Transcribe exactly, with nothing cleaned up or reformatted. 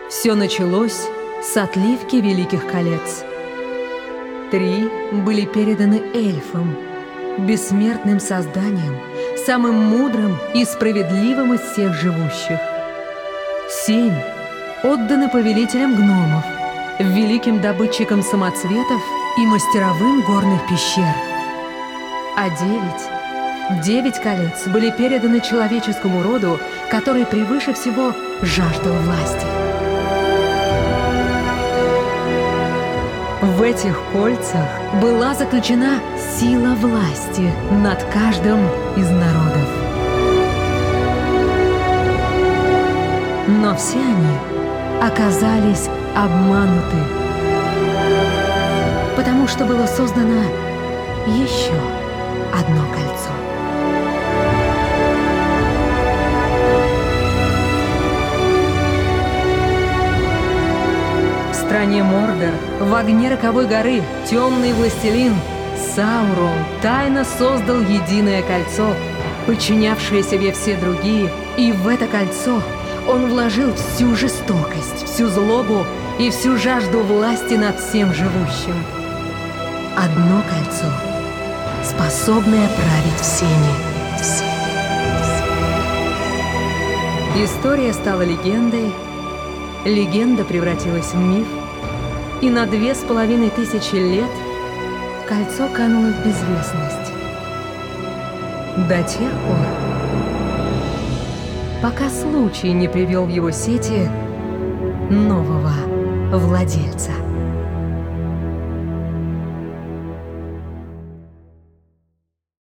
Все началось с отливки Великих колец. Три были переданы эльфам, бессмертным созданием, самым мудрым и справедливым из всех живущих. Семь отданы повелителям гномов, великим добытчикам самоцветов и мастеровым горных пещер. А девять, девять колец были переданы человеческому роду, который превыше всего жаждал власти. В этих кольцах была заключена сила власти над каждым из народов. Но все они оказались обмануты, потому что было создано еще одно кольцо. В стране Мордор, в огне роковой горы, темный властелин Саурон тайно создал единое кольцо, подчинявшее себе все другие, и в это кольцо он вложил всю жестокость, всю злобу и всю жажду власти над всем живущим. Одно кольцо, способное править всеми. История стала легендой, легенда превратилась в миф, и на две с половиной тысячи лет кольцо кануло в безвестность. До тех пор, пока случай не привел в его сети нового владельца.